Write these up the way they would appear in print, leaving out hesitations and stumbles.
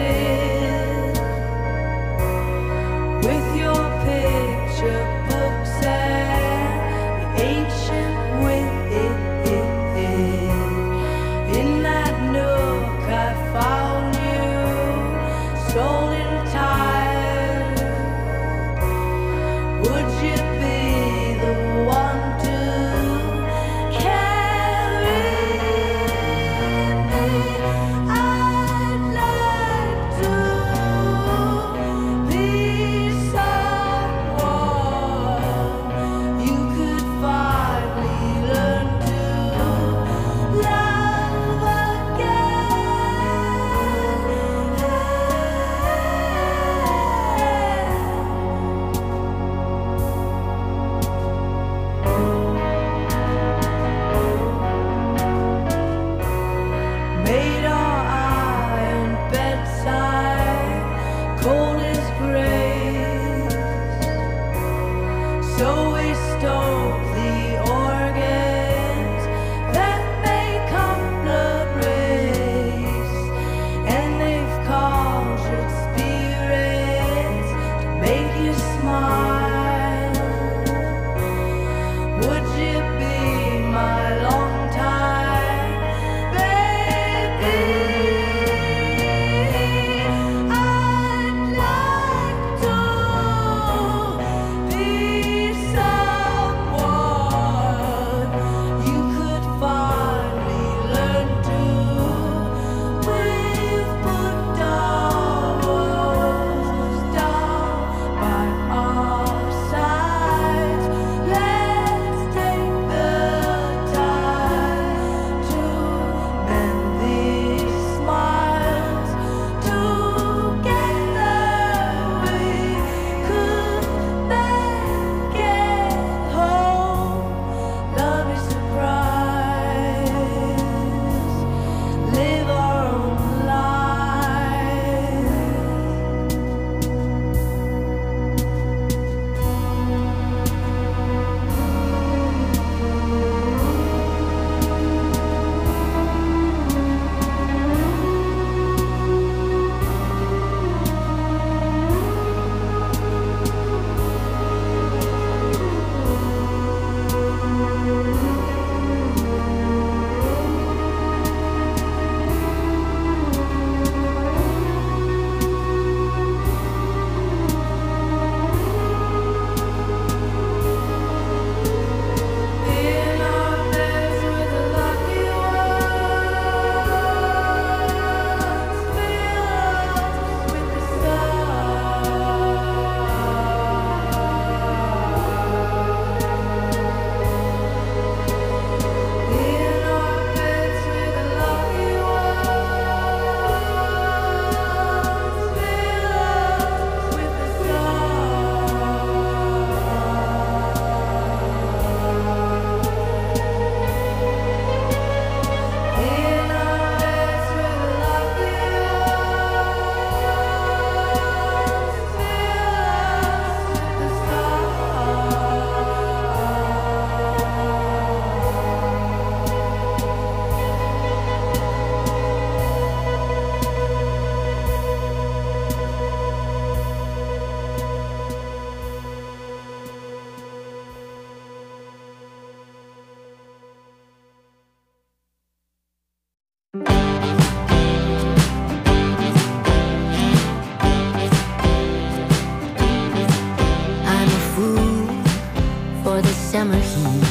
summer heat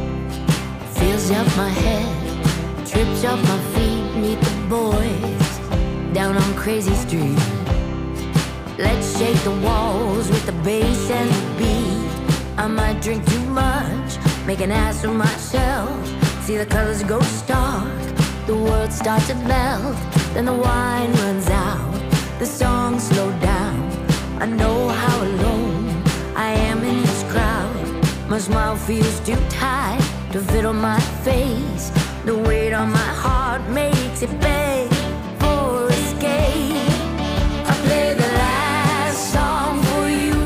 fills up my head, trips up my feet. Meet the boys down on Crazy Street. Let's shake the walls with the bass and the beat. I might drink too much, make an ass of myself. See the colors go stark, the world starts to melt. Then the wine runs out, the songs slow down. I know how alone I am in this crowd. My smile feels too tight to fit on my face. The weight on my heart makes it beg for escape. I play the last song for you,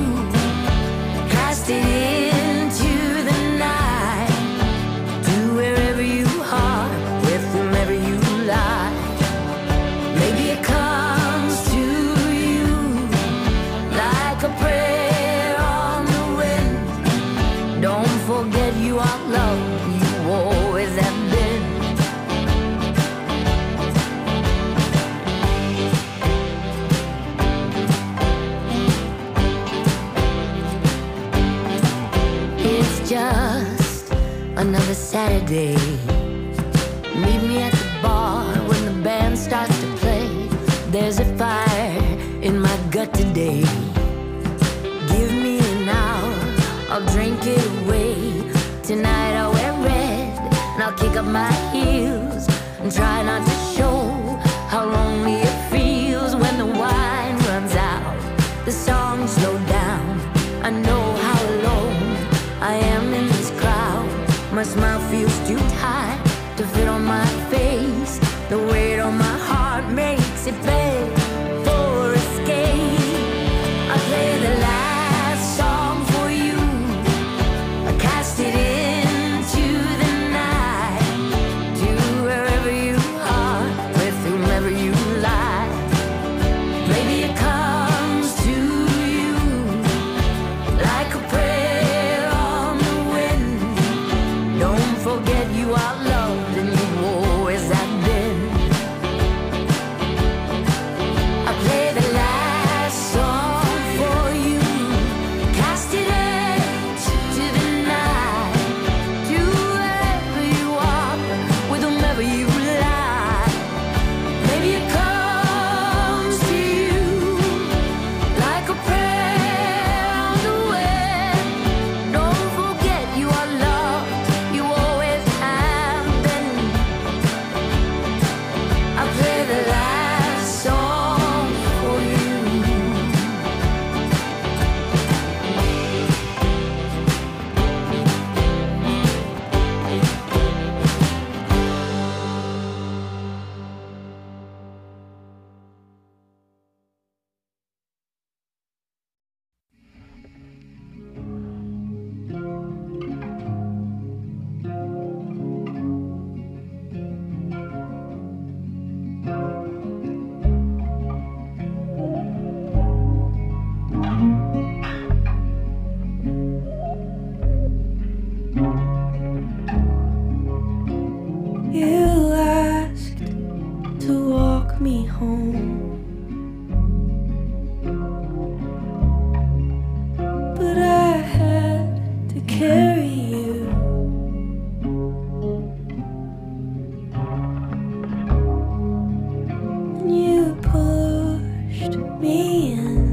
cast it into the night, to wherever you are, with whomever you like. Maybe it comes to a Saturday. Meet me at the bar when the band starts to play. There's a fire in my gut today. Give me an hour, I'll drink it away. Tonight I'll wear red and I'll kick up my heels and try not to show how lonely it feels when the wine runs out. The songs slow down. I know how alone I am in this crowd. My smile feels too tight to fit on my face. The weight on my heart makes it beg for escape. I play the last song for you. I cast it into the night, to wherever you are, with whomever you lie. Maybe it comes to you like a prayer on the wind. Don't forget you are loved and you always have been. I play the last song for you. Cast it into the night, to wherever you are, with whomever you lie. Maybe it comes to you like a prayer on the wind. Don't forget you are loved, you always have been. I play the last song for you. You asked to walk me home, but I had to carry you. And you pushed me in,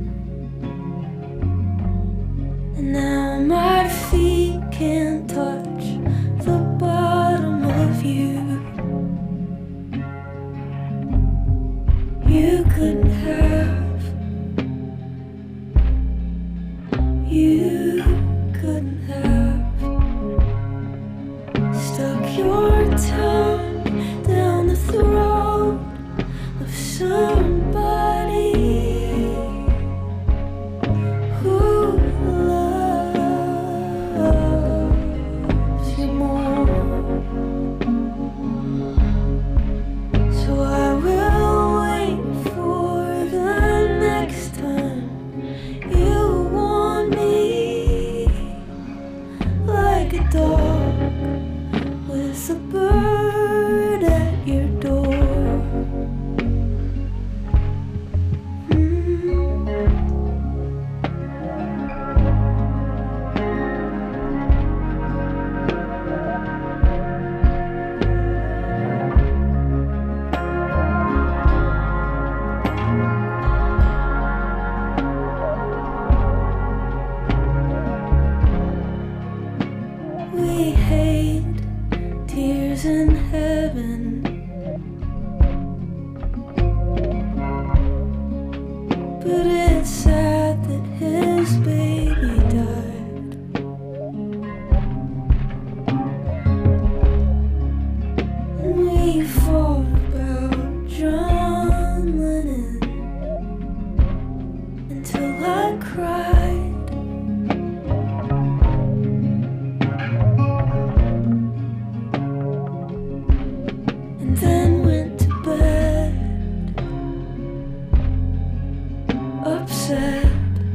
and now my feet can't touch the bottom of you. You couldn't have, you couldn't have stuck your tongue down the throat of somebody who loves you more. So I will wait for the next time you want me, like a dog with a bird at your door. We hate tears in heaven, but it's sad that his baby died. And we fought about John Lennon until I cried. And then went to bed upset.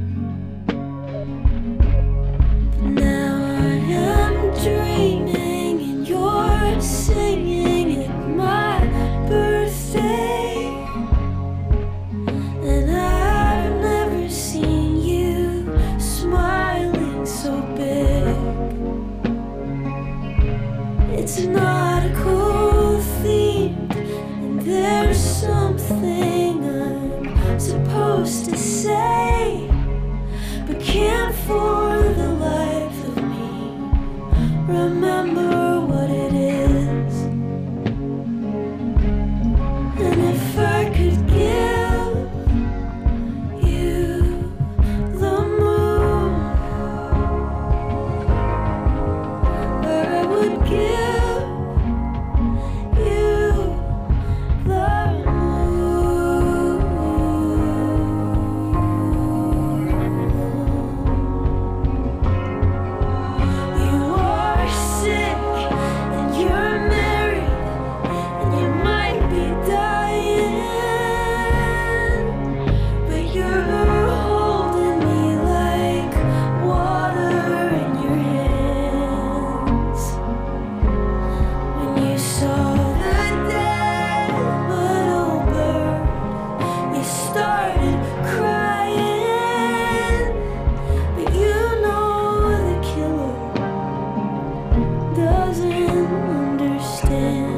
Now I am dreaming and you're singing at my birthday, and I've never seen you smiling so big. started crying, but you know the killer doesn't understand.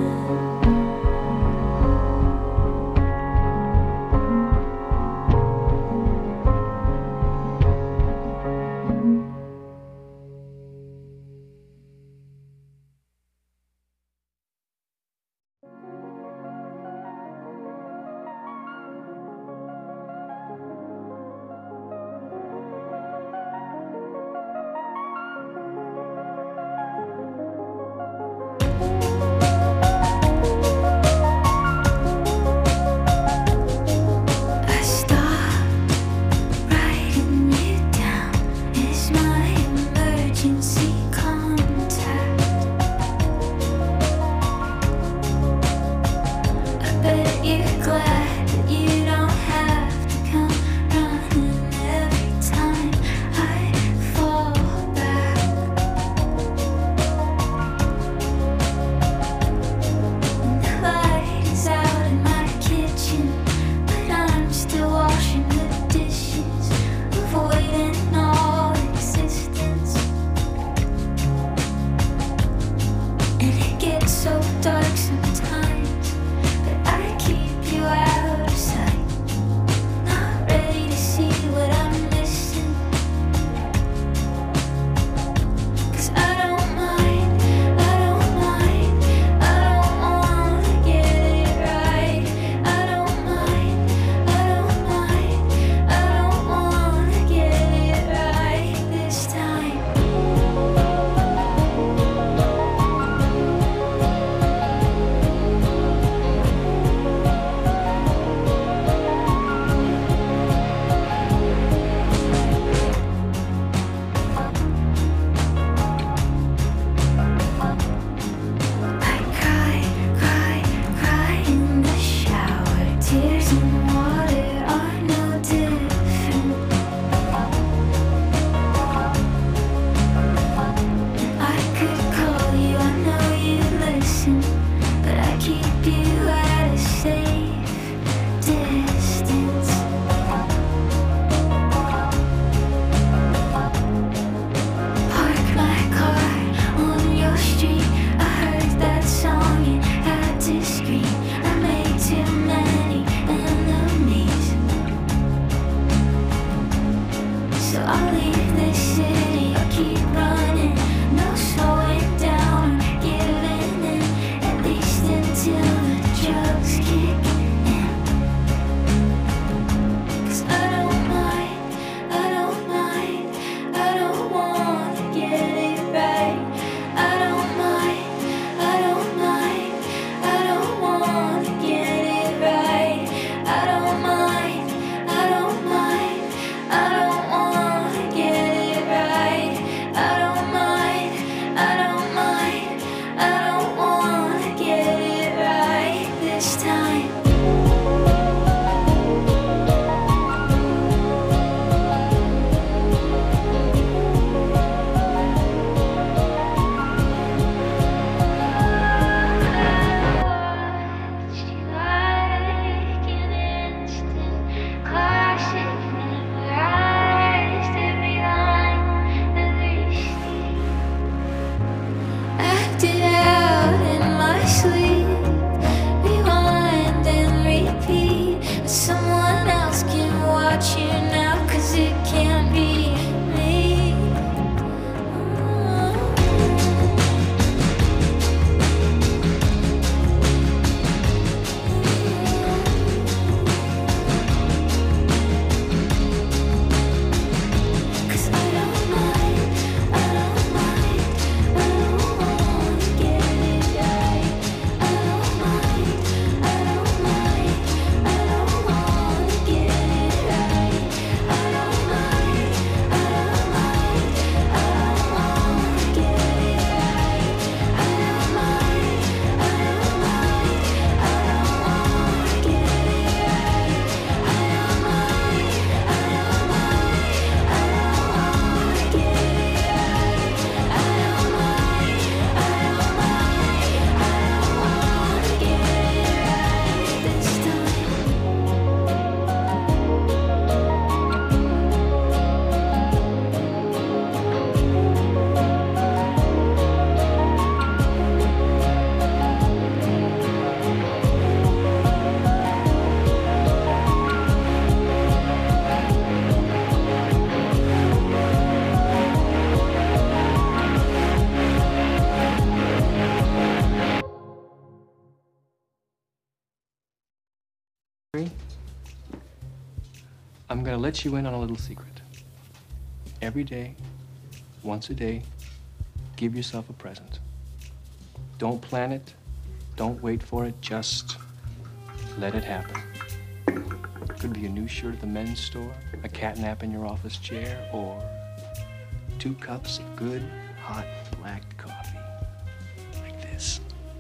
I'm gonna let you in on a little secret. Every day, once a day, give yourself a present. Don't plan it, don't wait for it, just let it happen. Could be a new shirt at the men's store, a cat nap in your office chair, or 2 cups of good, hot, black coffee. Like this.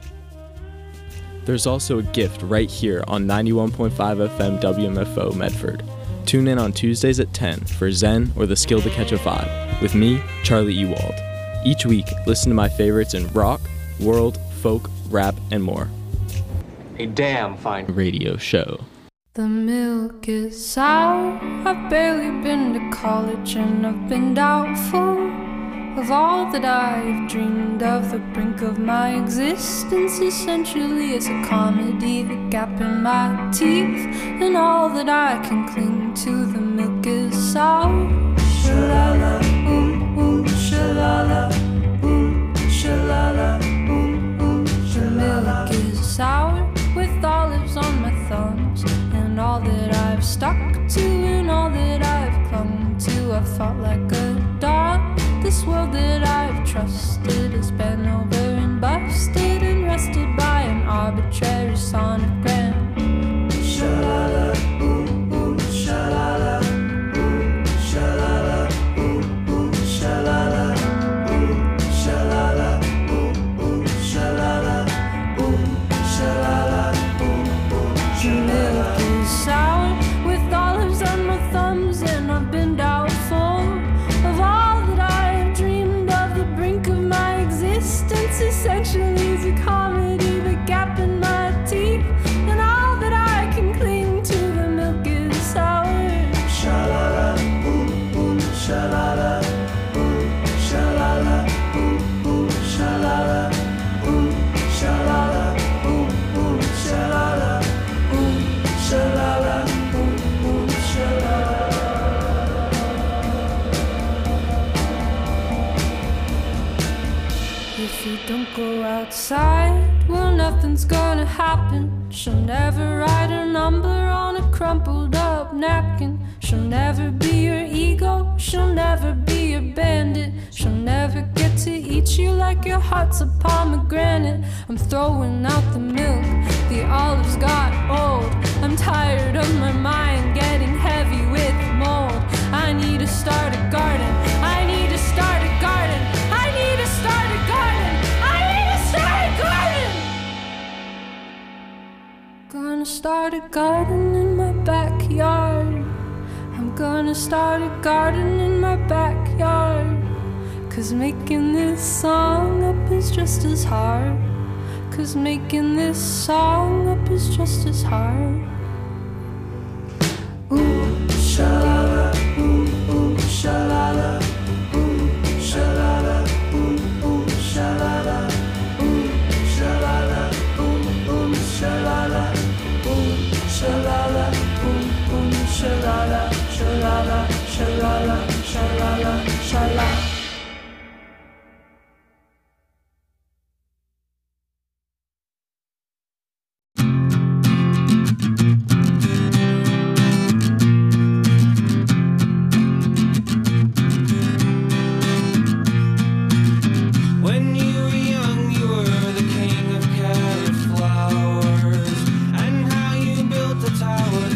There's also a gift right here on 91.5 FM WMFO Medford. Tune in on Tuesdays at 10 for Zen or the Skill to Catch a Vibe with me, Charlie Ewald. Each week, listen to my favorites in rock, world, folk, rap, and more. A damn fine Radio show. The milk is sour. I've barely been to college and I've been doubtful of all that I've dreamed of. The brink of my existence essentially is a comedy. The gap in my teeth and all that I can cling to. The milk is sour. Shalala, shalala, shalala, shalala. The milk is sour with olives on my thumbs, and all that I've stuck to and all that I've clung to. I've fought like a dog. This world that I've trusted has been over and busted and rested by an arbitrary sonogram. Shalala, shalala, shalala, shalala, shalala, shalala, shalala. Your milk is sour with olives on my thumbs, and I've been doubtful of all that I've dreamed of. The brink of my existence essentially is a comedy. The gap in my teeth and all that I can cling to. The milk is sour. Shalala, shalala, shalala, shalala, shalala, shalala, shalala, shalala. If you don't go outside, well, nothing's gonna happen. She'll never write her number on a crumpled up napkin. She'll never be your ego, she'll never be your bandit. She'll never get to eat you like your heart's a pomegranate. I'm throwing out the milk, the olives got old. I'm tired of my mind getting heavy with mold. I need to start a garden, I need to start a garden, I need to start a garden, I need to start a garden. Gonna start a garden in my backyard. I'm gonna start a garden in my backyard. 'Cause making this song up is just as hard. 'Cause making this song up is just as hard. Ooh, shalala, ooh, shalala, ooh, shalala, ooh, shalala, ooh, shalala, ooh, shalala, ooh, shalala, ooh, shalala, shalala, shalala, shalala, shalala.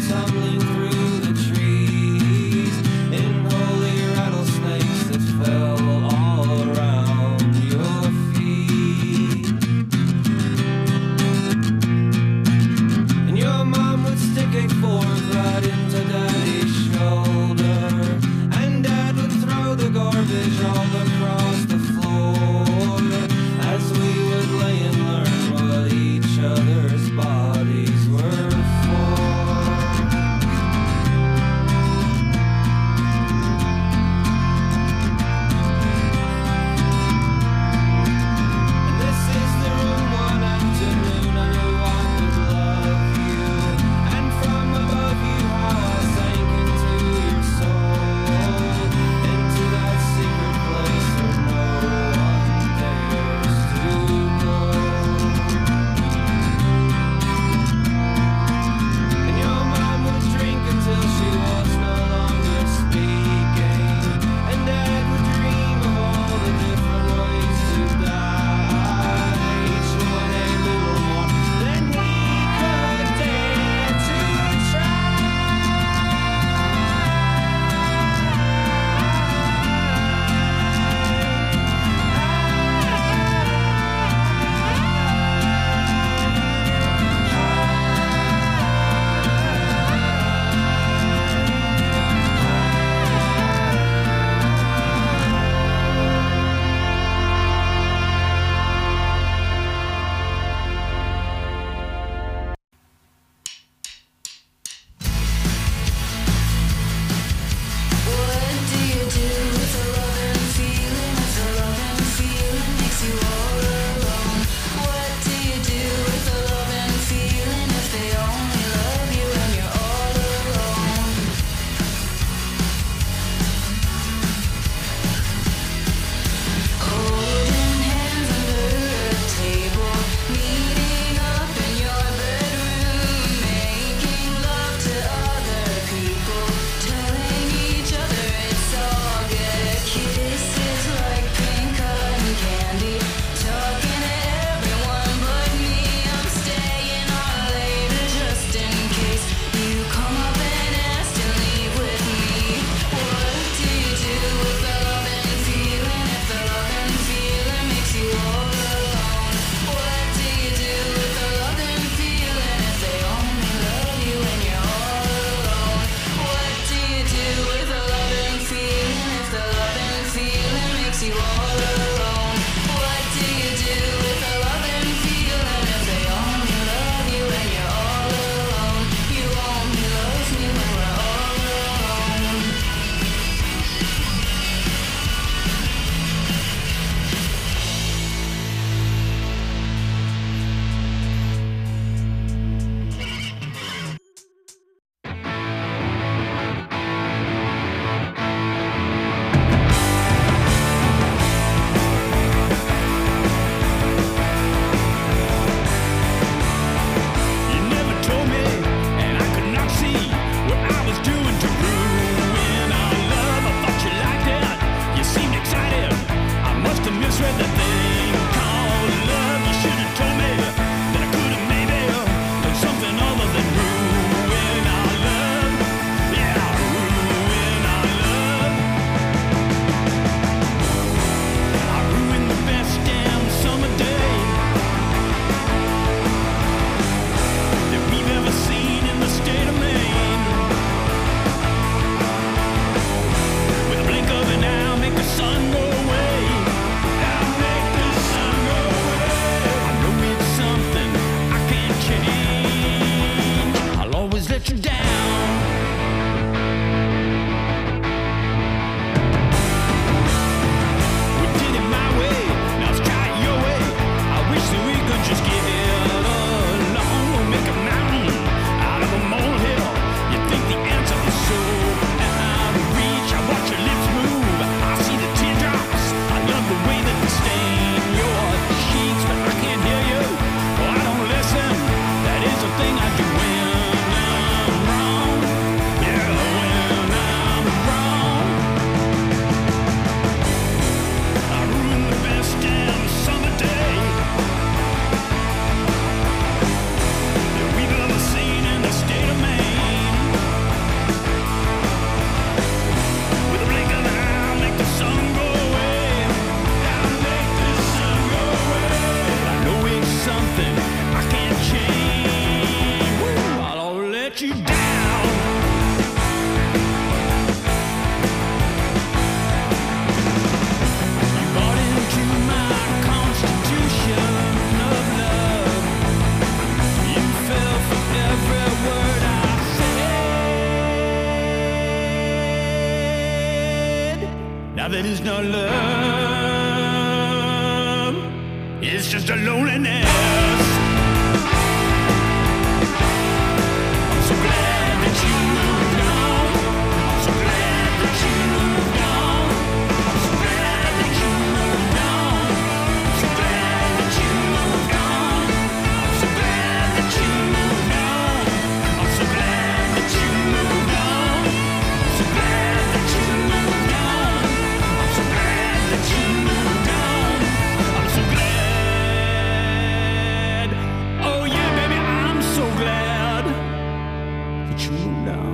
Tumbling through the trees in holy rattlesnakes that fell Now that it's not love, it's just a loneliness. I'm so glad that you moved on. I'm so glad that you moved on. I'm so glad that you moved on. I'm so glad that you moved on. I'm so glad that you moved on. I'm so glad that you moved on. I'm so glad that you moved on. I'm so glad that you moved on. I'm so glad. Oh yeah, baby, I'm so glad that you moved on.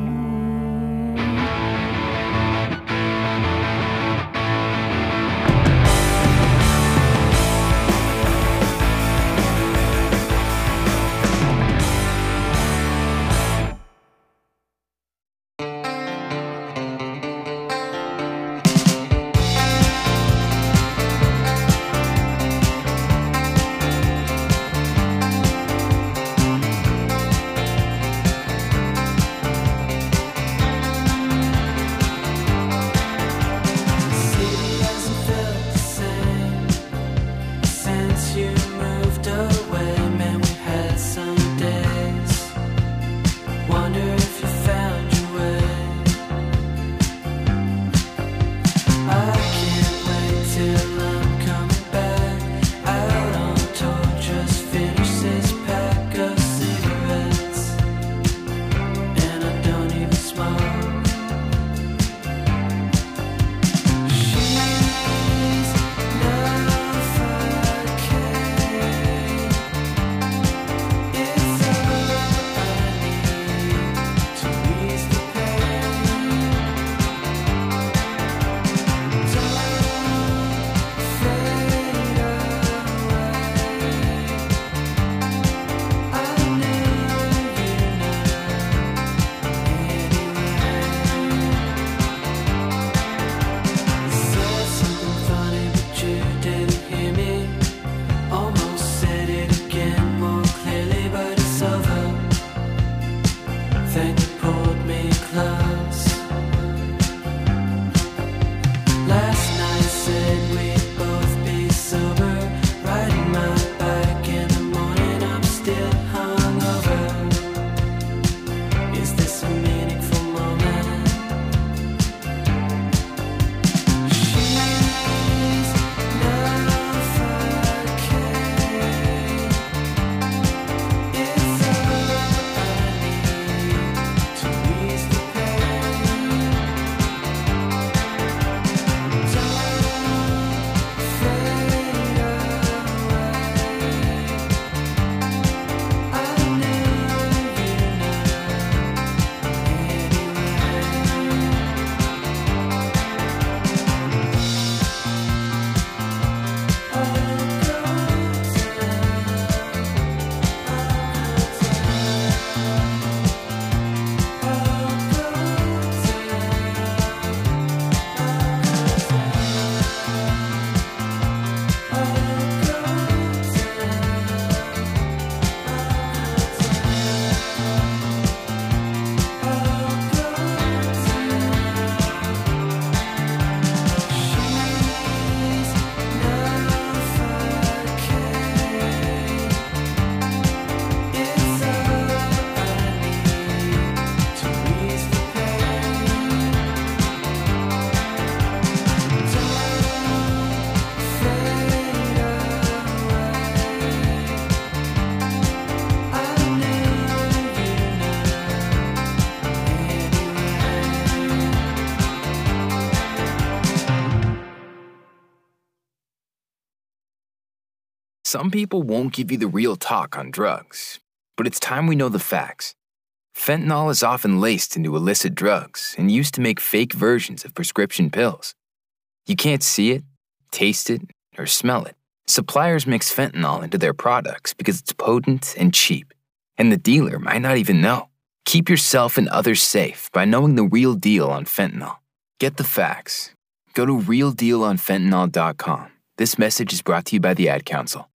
Some people won't give you the real talk on drugs, but it's time we know the facts. Fentanyl is often laced into illicit drugs and used to make fake versions of prescription pills. You can't see it, taste it, or smell it. Suppliers mix fentanyl into their products because it's potent and cheap, and the dealer might not even know. Keep yourself and others safe by knowing the real deal on fentanyl. Get the facts. Go to realdealonfentanyl.com. This message is brought to you by the Ad Council.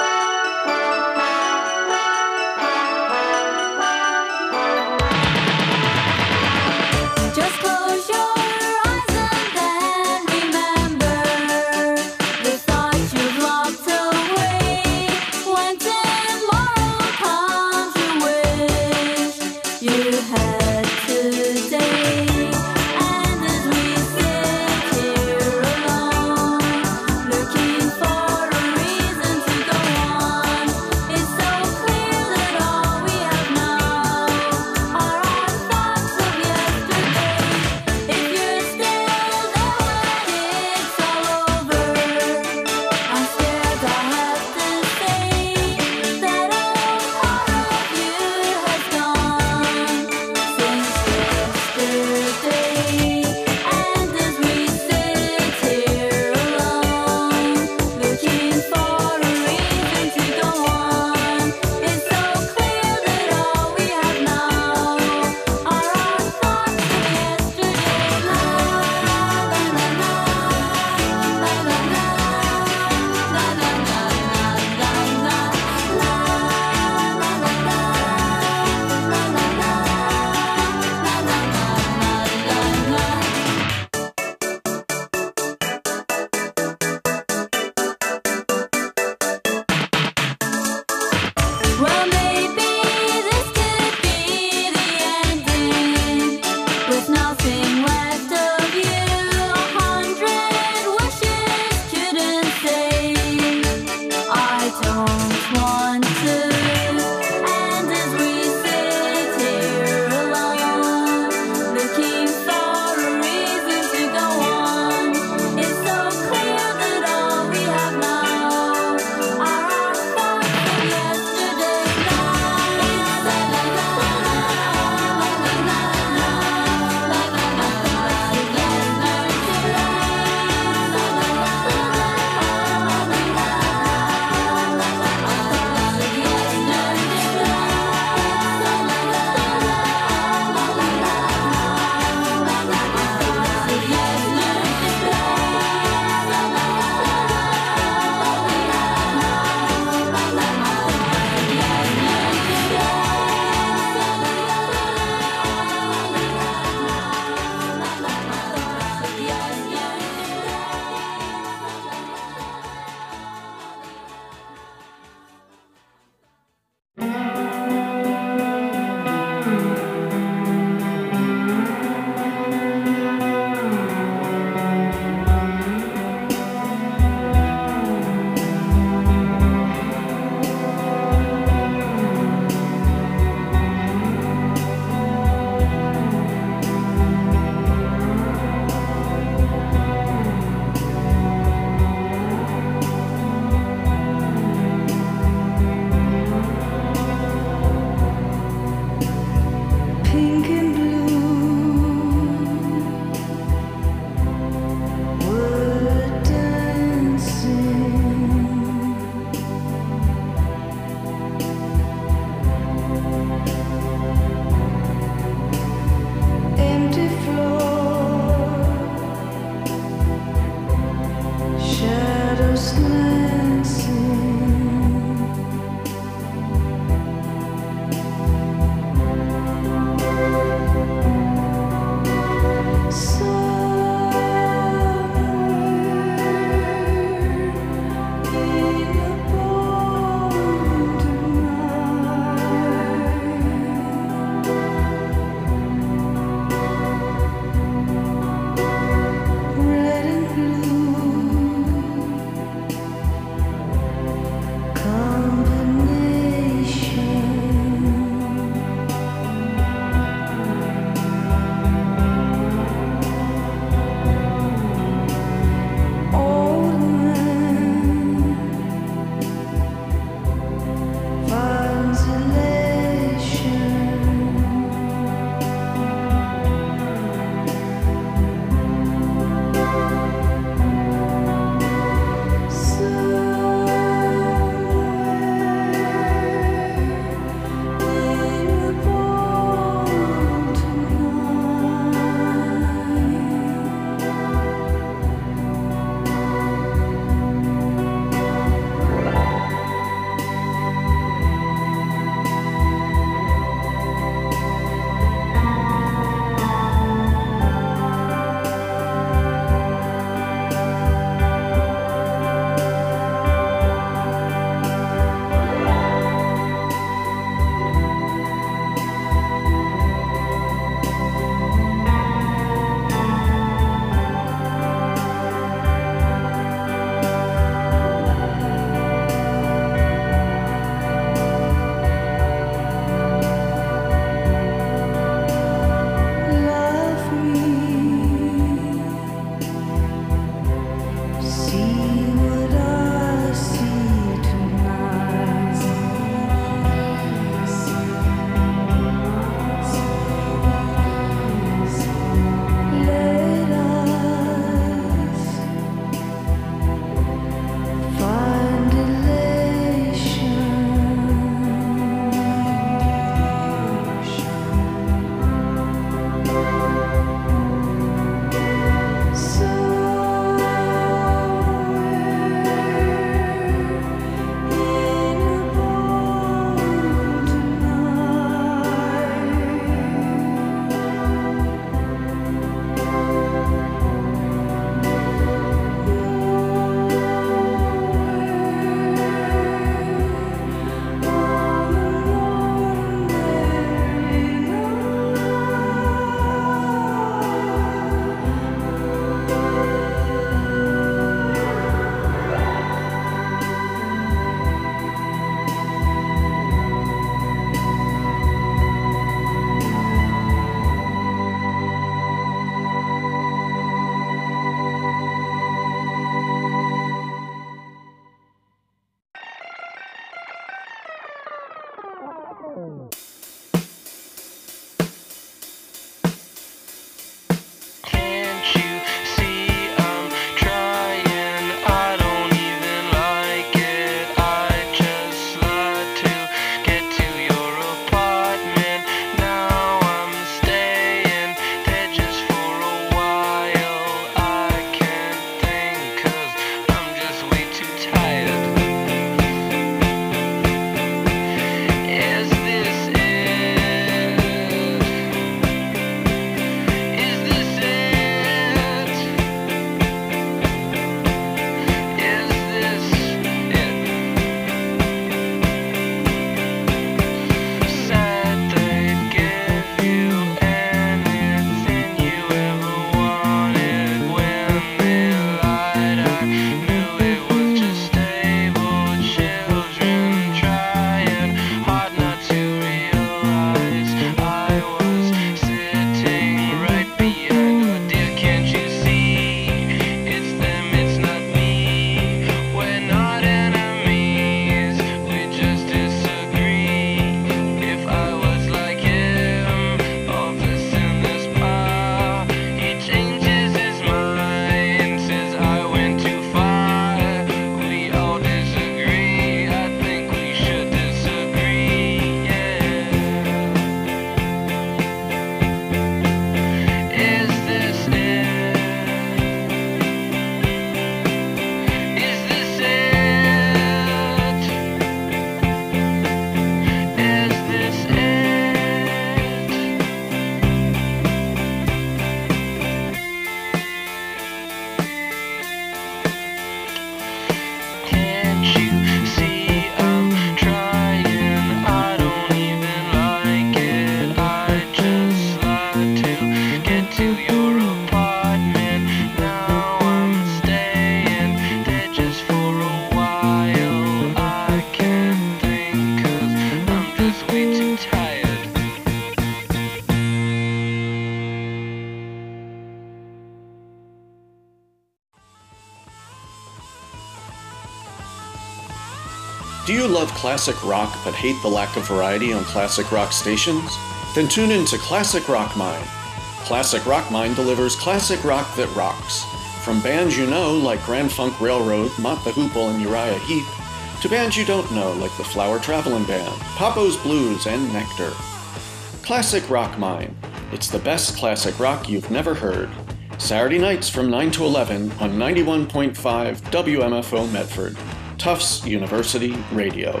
Do you love classic rock but hate the lack of variety on classic rock stations? Then tune in to Classic Rock Mine. Classic Rock Mine delivers classic rock that rocks. From bands you know like Grand Funk Railroad, Mott the Hoople, and Uriah Heep, to bands you don't know like the Flower Traveling Band, Papo's Blues, and Nectar. Classic Rock Mine. It's the best classic rock you've never heard. Saturday nights from 9 to 11 on 91.5 WMFO Medford. Tufts University Radio.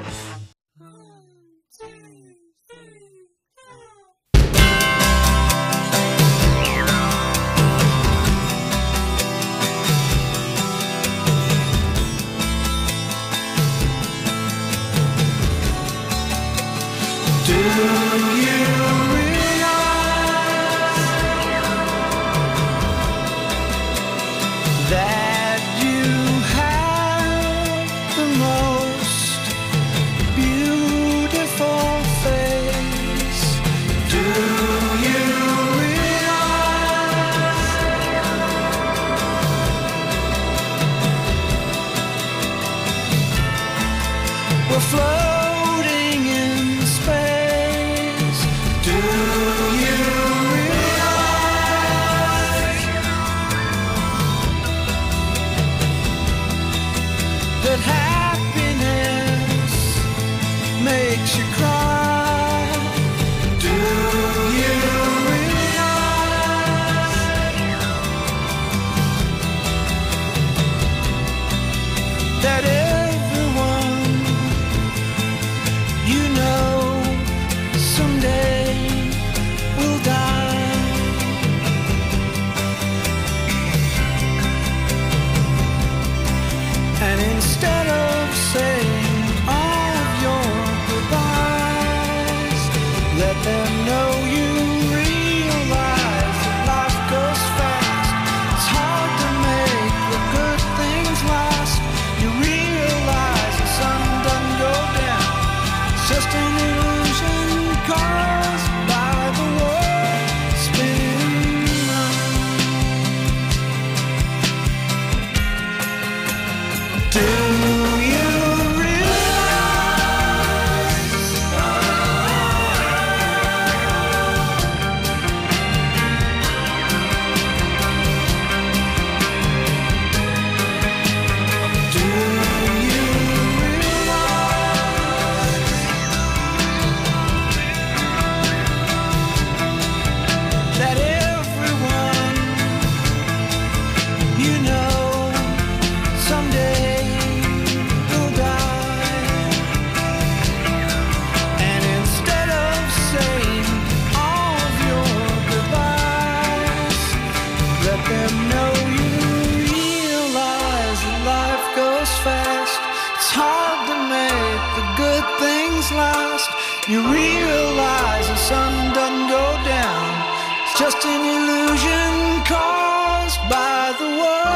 You realize the sun doesn't go down. It's just an illusion caused by the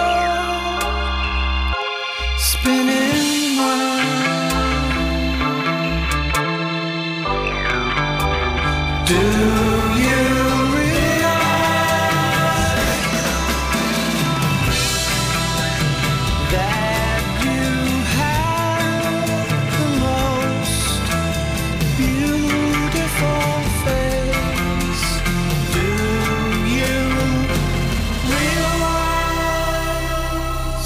world spinning round. Do you realize that you have the most beautiful face? Do you realize?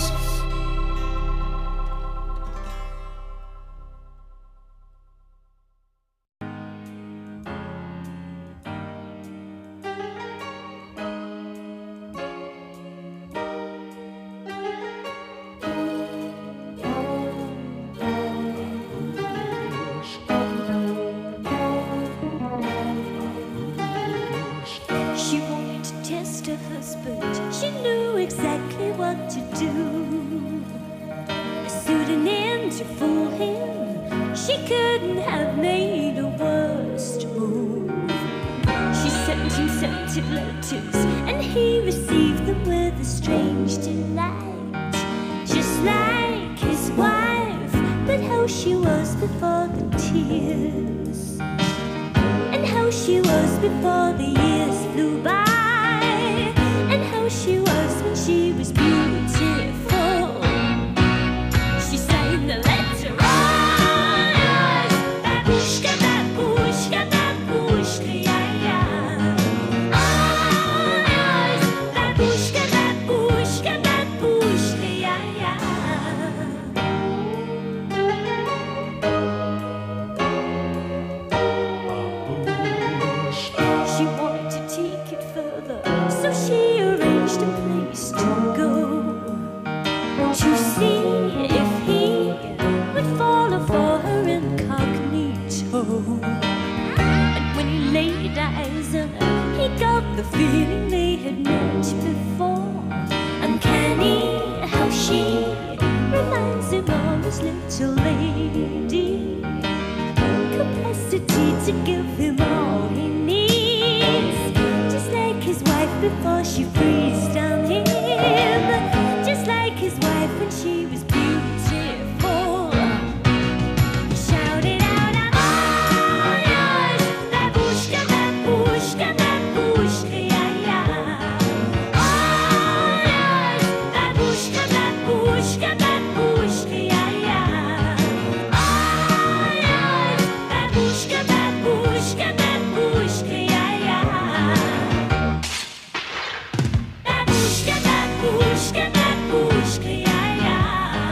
She wanted to test her husband. She knew exactly what to do. A pseudonym to fool him. She couldn't have made a worse move. She sent him scented letters, and he received them with a strange delight. Just like his wife, but how she was before the tears, and how she was before the years flew by, and how she was when she was beautiful. She signed the letter on answer. He got the feeling they had met before. Uncanny how she reminds him of his little lady. Capacity to give him all he needs, just like his wife before she freezed down him, just like his wife when she was beautiful. He shouted out, I'm all yours, babushka, babushka, babushka, yeah, yeah. All yours, babushka, babushka, babushka, yeah, yeah. All yours, babushka, babushka, babushka, yeah, yeah. Babushka, babushka, babushka, yeah, yeah.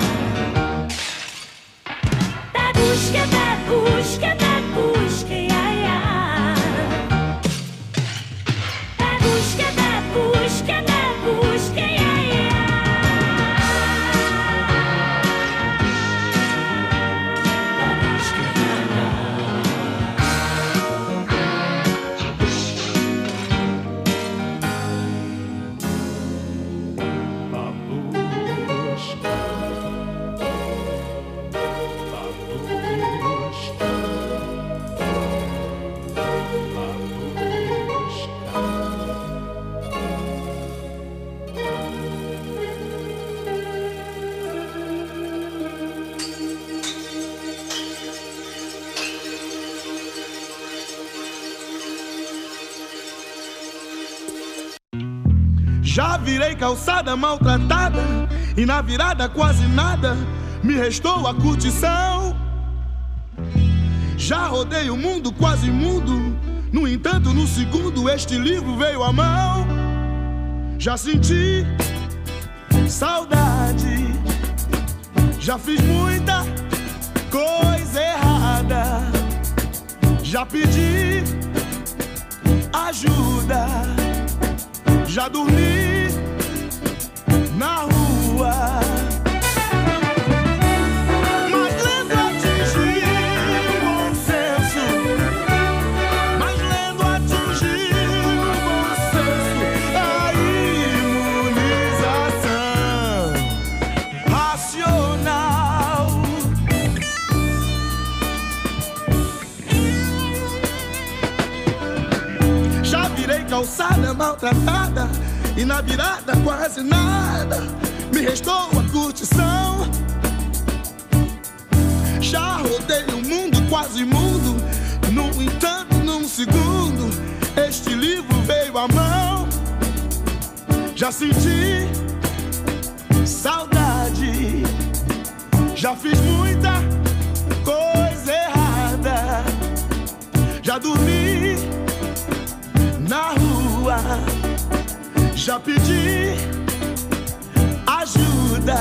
Babushka, babushka, babushka, yeah, yeah. Babushka, babushka, babushka, yeah, Já virei calçada maltratada e na virada quase nada me restou a curtição. Já rodei o mundo quase imundo, no entanto no segundo este livro veio à mão. Já senti saudade, já fiz muita coisa errada, já pedi ajuda, já dormi na rua, mas lendo atingi o bom senso, mas lendo atingi o bom senso, a imunização racional. Já virei calçada maltratada e na virada quase nada me restou a curtição. Já rodei o mundo quase imundo, no entanto num segundo este livro veio à mão. Já senti saudade, já fiz muita coisa errada, já dormi na rua, já pedi ajuda,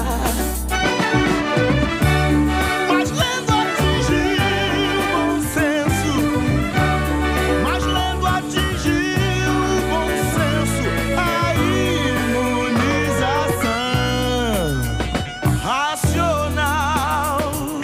mas lendo atingi o bom senso, mas lendo atingi o bom senso, a imunização racional.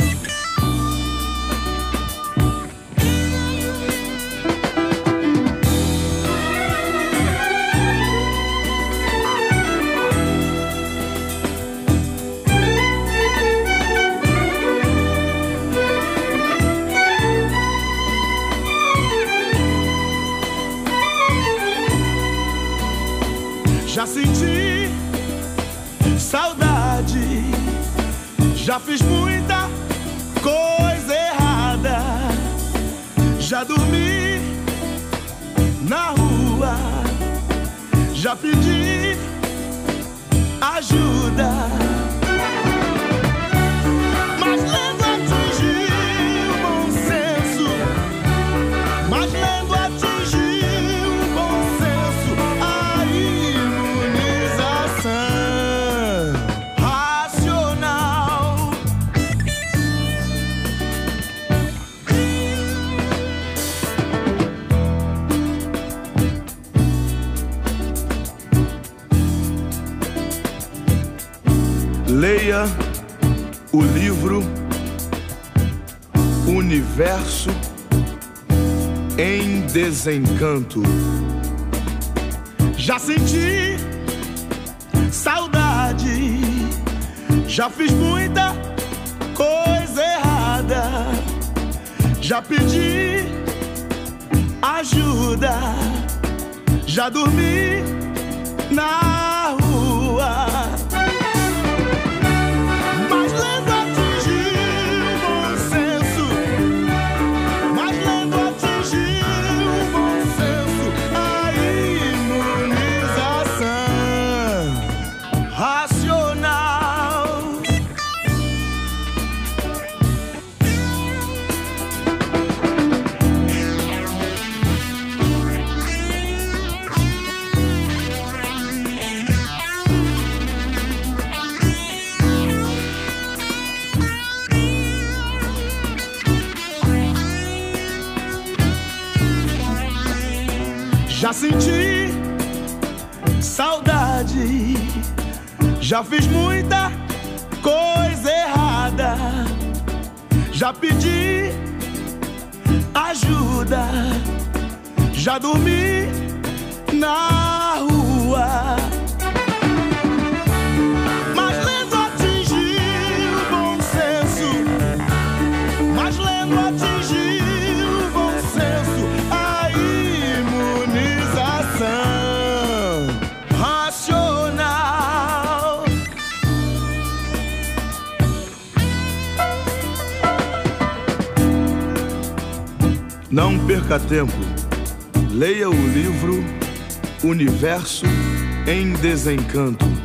Já senti saudade, já fiz muita coisa errada, já dormi na rua, já pedi ajuda, mas lendo atingi o bom senso, mas lendo atingi o bom senso, a imunização racional. Leia o livro Universo em desencanto. Já senti saudade, já fiz muita coisa errada, já pedi ajuda, já dormi na rua. Mas lendo atingiu o bom senso, mas lendo atingiu o bom senso, a imunização racional. Já senti saudade, já fiz muita coisa errada, já pedi ajuda, já dormi na rua. Mas lendo atingiu o bom senso, mas lendo atingiu o bom senso, a imunização racional. Não perca tempo, leia o livro Universo em Desencanto.